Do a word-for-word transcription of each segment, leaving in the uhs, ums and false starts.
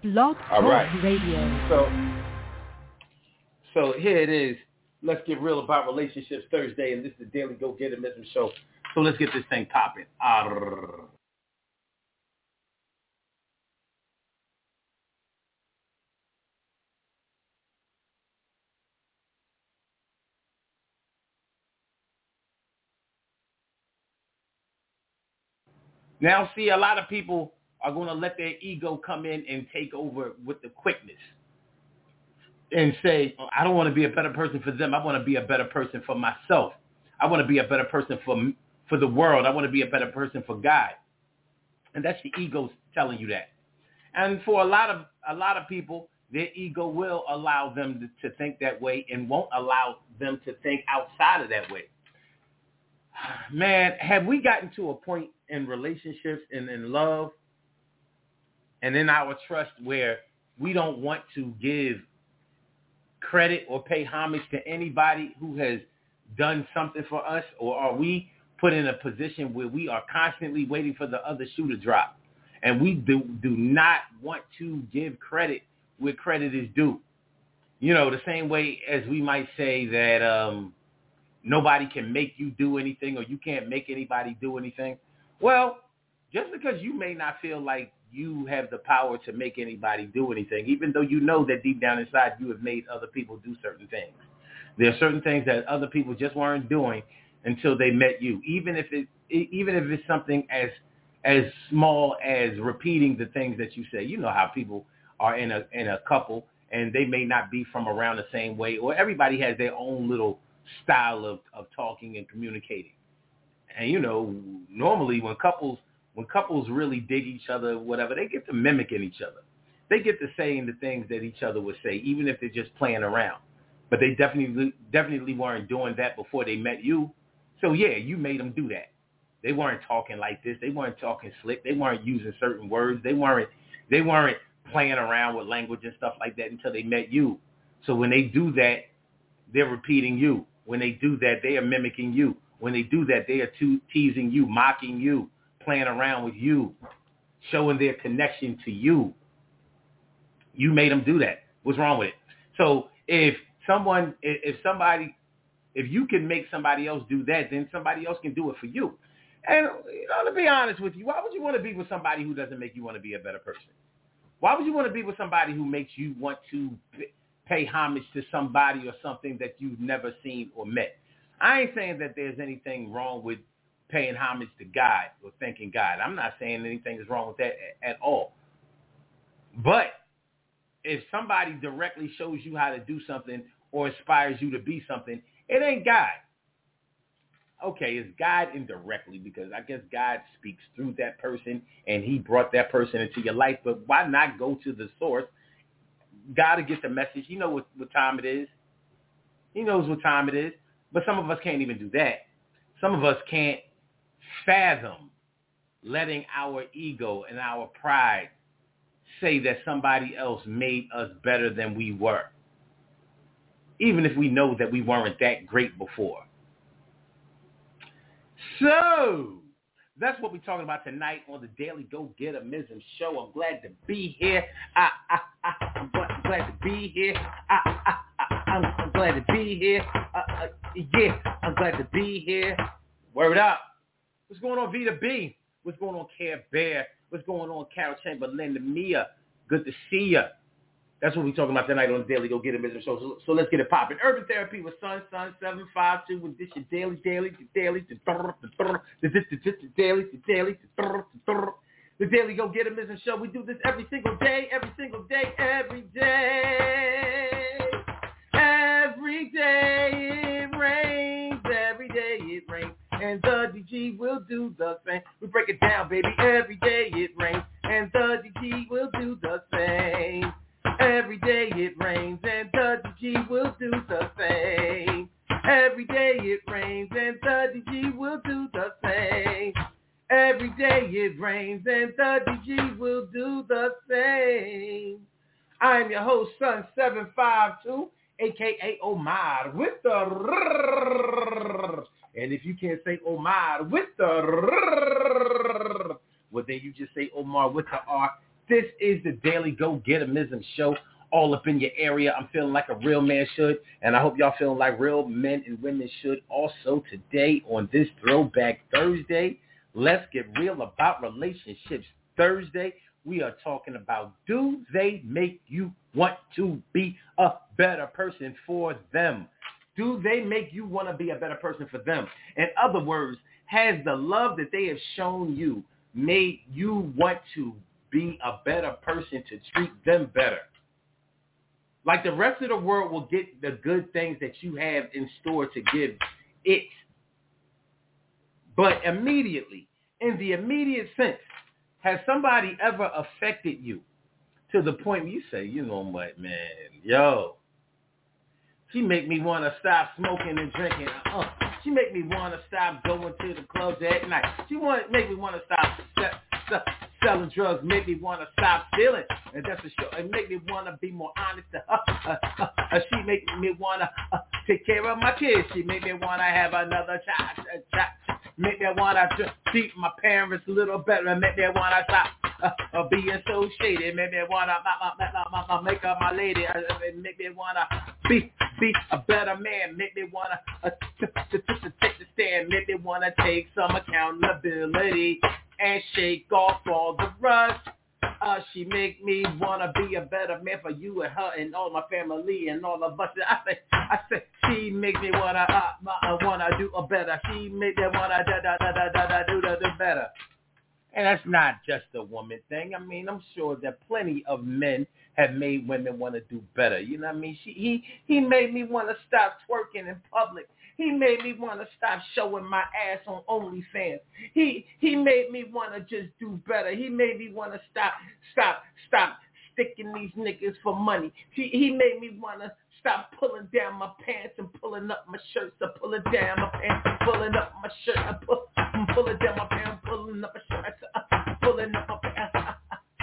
Blog All right. Talk Radio. So, so here it is. Let's get real about relationships Thursday, and this is the Daily Go Get It Show. So let's get this thing popping. Arr. Now, see, a lot of people are going to let their ego come in and take over with the quickness and say, oh, I don't want to be a better person for them. I want to be a better person for myself. I want to be a better person for for the world. I want to be a better person for God. And that's the ego telling you that. And for a lot of a lot of people, their ego will allow them to, to think that way and won't allow them to think outside of that way. Man, have we gotten to a point in relationships and in love and in our trust where we don't want to give credit or pay homage to anybody who has done something for us? Or are we put in a position where we are constantly waiting for the other shoe to drop? And we do, do not want to give credit where credit is due. You know, the same way as we might say that um, nobody can make you do anything or you can't make anybody do anything. Well, just because you may not feel like you have the power to make anybody do anything, even though you know that deep down inside you have made other people do certain things. There are certain things that other people just weren't doing until they met you, even if it, even if it's something as as small as repeating the things that you say. You know how people are in a in a couple and they may not be from around the same way, or everybody has their own little style of, of talking and communicating. And, you know, normally when couples when couples really dig each other, whatever, they get to mimicking each other. They get to saying the things that each other would say, even if they're just playing around. But they definitely definitely weren't doing that before they met you. So, yeah, you made them do that. They weren't talking like this. They weren't talking slick. They weren't using certain words. They weren't they weren't playing around with language and stuff like that until they met you. So when they do that, they're repeating you. When they do that, they are mimicking you. When they do that, they are te- teasing you, mocking you, playing around with you, showing their connection to you. You made them do that. What's wrong with it? So if someone, if somebody, if you can make somebody else do that, then somebody else can do it for you. And, you know, to be honest with you, why would you want to be with somebody who doesn't make you want to be a better person? Why would you want to be with somebody who makes you want to pay homage to somebody or something that you've never seen or met? I ain't saying that there's anything wrong with paying homage to God or thanking God. I'm not saying anything is wrong with that at all. But if somebody directly shows you how to do something or inspires you to be something, it ain't God. Okay, it's God indirectly because I guess God speaks through that person and he brought that person into your life. But why not go to the source? God to get the message. You know what, what time it is. He knows what time it is. But some of us can't even do that. Some of us can't fathom letting our ego and our pride say that somebody else made us better than we were, even if we know that we weren't that great before. So that's what we're talking about tonight on the Daily Go Get a Mism Show. I'm glad to be here. I, I, I, I'm glad to be here. I, I, I, I'm, I'm glad to be here. Uh, uh, yeah, I'm glad to be here. Word up. What's going on, Vita B? What's going on, Care Bear? What's going on, Carol Chamberlain, Mia? Good to see ya. That's what we're talking about tonight on the Daily Go Get a Mism Show. So, so let's get it popping. Urban Therapy with Sun Sun seven five two with this your daily, daily, daily, the daily, the daily, the Daily Go Get a Mism Show. We do this every single day, every single day, every day. Every day it rains, every day it rains, and the D G will do the same. We break it down, baby, every day it rains, and the D G will do the same. Every day it rains and the D G will do the same. Every day it rains and the D G will do the same. Every day it rains and the D G will do the same. I'm your host, Sun seven five two, a k a. Omar, with the rrrr. And if you can't say Omar with the rrrr, well, then you just say Omar with the R. This is the Daily Go Getimism show, all up in your area. I'm feeling like a real man should, and I hope y'all feeling like real men and women should also today on this Throwback Thursday. Let's get real about relationships Thursday. We are talking about, do they make you want to be a better person for them? Do they make you want to be a better person for them? In other words, has the love that they have shown you made you want to be a better person to treat them better? Like the rest of the world will get the good things that you have in store to give it. But immediately, in the immediate sense, has somebody ever affected you to the point where you say, you know what, man, yo, she make me want to stop smoking and drinking. Uh, she make me want to stop going to the clubs at night. She want make me want to stop se- se- selling drugs. Make me want to stop stealing. And that's for sure. It make me want to be more honest. Uh, uh, uh, uh, she make me want to uh, take care of my kids. She make me want to have another child. Uh, child. Make me want to treat my parents a little better. Make me want to stop uh, uh, being so shady. Make me want to uh, uh, uh, make her my lady. Uh, make me want to be be a better man. Make me want to uh, t- t- t- t- take the stand. Make me want to take some accountability and shake off all the rust. Uh, she make me want to be a better man for you and her and all my family and all of us. I say, I say, she make me want to uh, uh, wanna do a better. She make me want to da da da da da da do da do better. And that's not just a woman thing. I mean, I'm sure that plenty of men have made women want to do better. You know what I mean? She, he he made me want to stop twerking in public. He made me want to stop showing my ass on OnlyFans. He he made me want to just do better. He made me want to stop stop stop sticking these niggas for money. He he made me want to stop pulling down my pants and pulling up my shirts, or pulling down my pants and pulling up my shirt, and pull, pulling down my pants, pulling up my shirt, uh, pulling up my pants.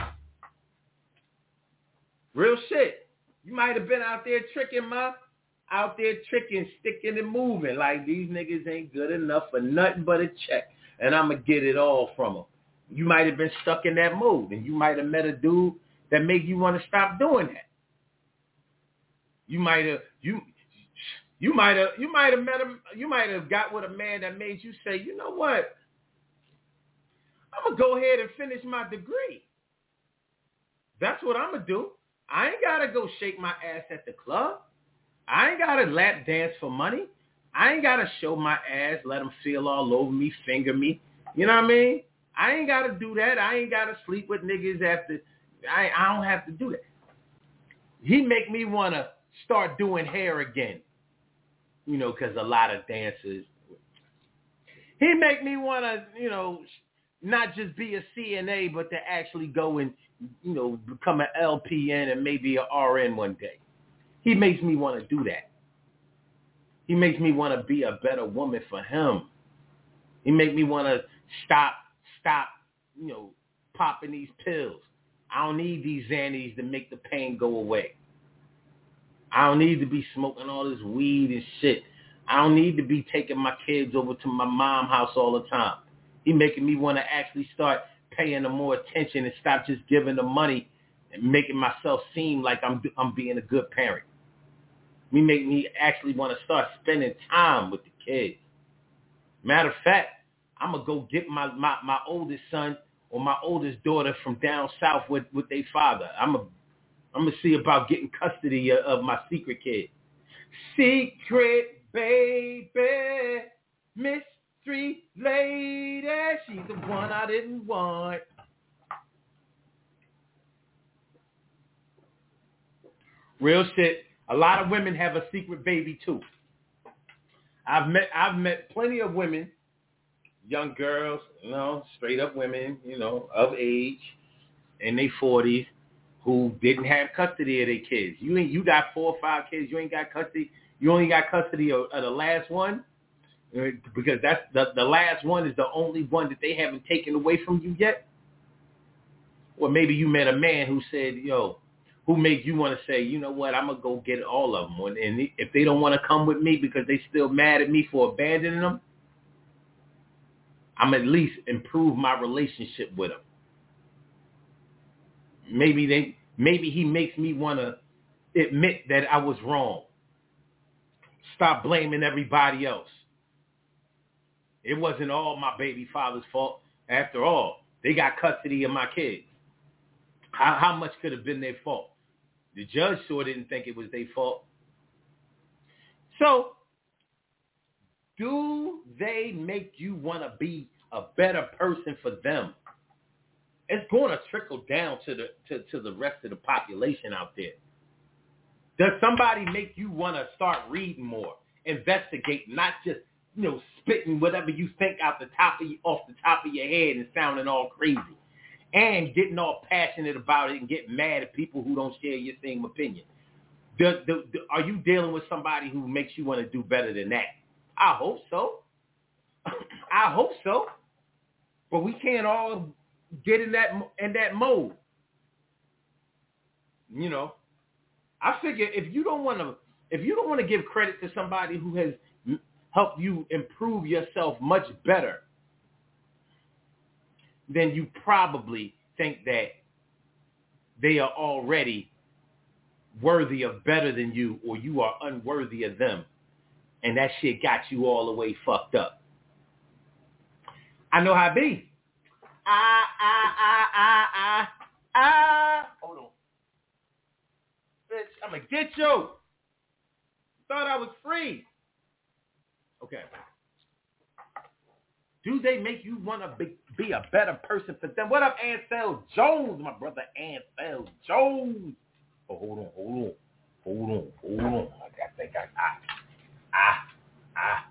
Real shit. You might have been out there tricking my, out there tricking, sticking and moving like these niggas ain't good enough for nothing but a check, and I'm gonna get it all from them. You might have been stuck in that mood, and you might have met a dude that made you want to stop doing that. You might have you you might have you might have met him. You might have got with a man that made you say, you know what? I'm gonna go ahead and finish my degree. That's what I'm gonna do. I ain't gotta go shake my ass at the club. I ain't gotta lap dance for money. I ain't gotta show my ass, let them feel all over me, finger me. You know what I mean? I ain't gotta do that. I ain't gotta sleep with niggas after. I I don't have to do that. He make me wanna start doing hair again, you know, because a lot of dancers. He make me want to, you know, not just be a C N A, but to actually go and, you know, become an L P N and maybe an R N one day. He makes me want to do that. He makes me want to be a better woman for him. He make me want to stop, stop, you know, popping these pills. I don't need these Xannies to make the pain go away. I don't need to be smoking all this weed and shit. I don't need to be taking my kids over to my mom's house all the time. He making me want to actually start paying them more attention and stop just giving them money and making myself seem like I'm I'm being a good parent. He make me actually want to start spending time with the kids. Matter of fact, I'm going to go get my, my, my oldest son or my oldest daughter from down south with, with their father. I'm going to I'm going to see about getting custody of, of my secret kid. Secret baby, mystery lady, she's the one I didn't want. Real shit. A lot of women have a secret baby too. I've met I've met plenty of women, young girls, you know, straight up women, you know, of age, in their forties, who didn't have custody of their kids. You ain't, you got four or five kids. You ain't got custody. You only got custody of, of the last one, because that's the, the last one is the only one that they haven't taken away from you yet. Or maybe you met a man who said, yo, who made you want to say, you know what, I'm going to go get all of them. And if they don't want to come with me because they still mad at me for abandoning them, I'm at least improve my relationship with them. maybe they, maybe he makes me want to admit that I was wrong. Stop blaming everybody else. It wasn't all my baby father's fault. After all, they got custody of my kids. How, how much could have been their fault? The judge sure didn't think it was their fault. So, do they make you want to be a better person for them? It's going to trickle down to the to, to the rest of the population out there. Does somebody make you want to start reading more, investigate, not just, you know, spitting whatever you think out the top of you, off the top of your head and sounding all crazy, and getting all passionate about it and getting mad at people who don't share your same opinion? Do, do, do, are you dealing with somebody who makes you want to do better than that? I hope so. I hope so. But we can't all get in that in that mode. You know, I figure if you don't want to, if you don't want to give credit to somebody who has helped you improve yourself much better, then you probably think that they are already worthy of better than you, or you are unworthy of them, and that shit got you all the way fucked up. I know how it be. Ah, ah, ah, ah, ah, ah. Hold on. Bitch, I'm going to get you. Thought I was free. Okay. Do they make you want to be, be a better person for them? What up, Ansel Jones, my brother Ansel Jones? Oh, hold on, hold on. Hold on, hold on. I think I, I, ah, ah.